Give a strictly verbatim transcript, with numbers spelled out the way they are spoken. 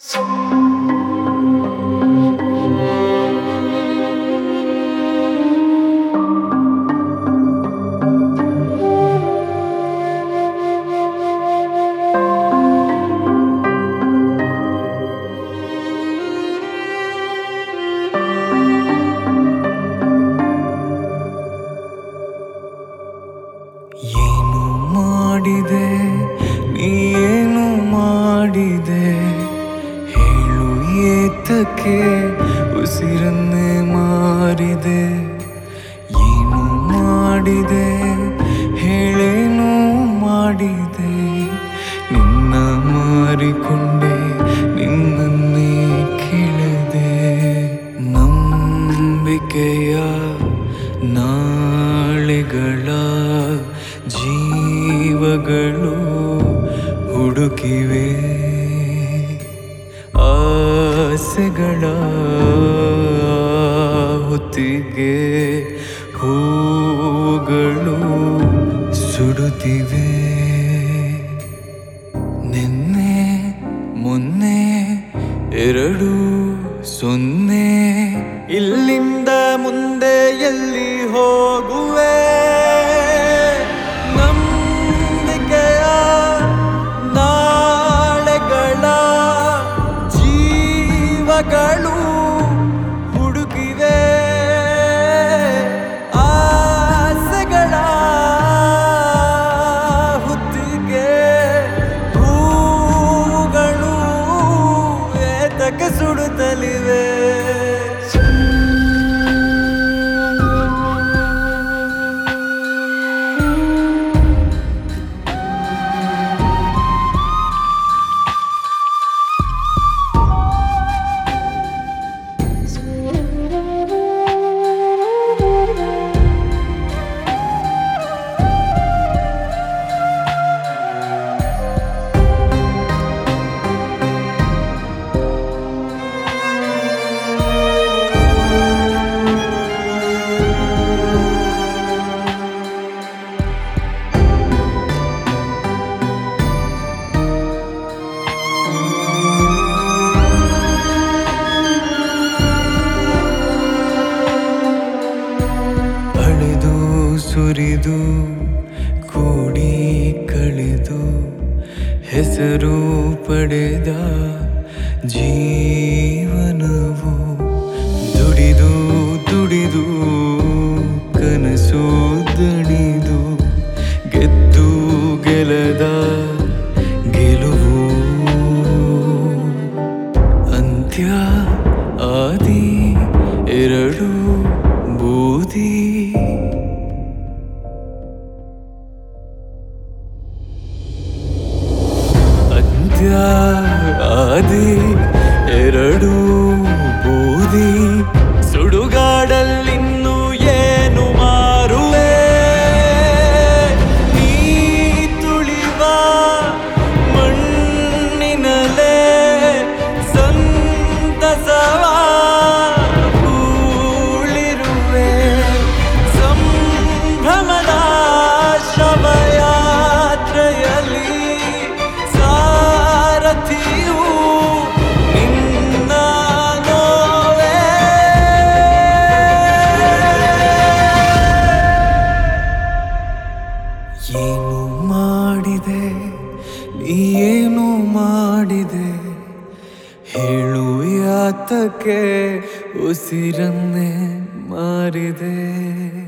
ಏನು ಮಾಡಿದೆ ನೀನು ಮಾಡಿದೆ ಹೇಳು ಏತಕ್ಕೆ ಉಸಿರನ್ನೇ ಮಾರಿದೆ ಏನು ಮಾಡಿದೆ ಹೇಳೇನು ಮಾಡಿದೆ ನಿನ್ನ ಮಾರಿಕೊಂಡೆ ನಿನ್ನನ್ನೇ ಕೇಳಿದೆ ನಂಬಿಕೆಯ ನಾಳೆಗಳ ಜೀವಗಳು ಹುಡುಕಿವೆ ಆಸೆಗಳ ಹೊತ್ತಿಗೆ ಹೂಗಳು ಸುಡುತ್ತಿವೆ ನಿನ್ನೆ ಮೊನ್ನೆ ಎರಡು ಸೊನ್ನೆ ಇಲ್ಲಿಂದ ಮುಂದೆ ಎಲ್ಲಿ ಹೋಗುವೆ ನಂಬಿಕೆಯ ನಾಳೆಗಳ ಜೀವಗಳು ಹುಡುಕಿವೆ ಆಸೆಗಳ ಹೊತ್ತಿಗೆ ಹೂಗಳು ಏತಕ್ಕೆ ಸುಡುತ್ತಲಿವೆ ಸುರಿದು ಕೂಡಿ ಕಳೆದು ಹೆಸರು ಪಡೆದ ಜೀವನವು ದುಡಿದು ದುಡಿದು ಕನಸು ದಣಿದು ಗೆದ್ದು ಗೆಲದ ಗೆಲುವು ಅಂತ್ಯ ಆದಿ ಎರಡು ಬೂದಿ ಆದಿ ಎರಡು ಬೂದಿ ಸುಡುಗಾಡಲ್ಲಿನ್ನು ಏನು ಮಾರುವೆ ನೀ ತುಳಿವ ಮಣ್ಣಿನಲೇ ಸಂತಸವ ಹೂಳಿರುವೆ ಸಂಭ್ರಮದ ಶವಯಾತ್ರೆಯಲ್ಲಿ ನಿನ್ನ ನೋವೇ ಏನು ಮಾಡಿದೆ ಏನು ಮಾಡಿದೆ ಹೇಳು ಯಾತಕ್ಕೆ ಉಸಿರನ್ನೇ ಮಾರಿದೆ.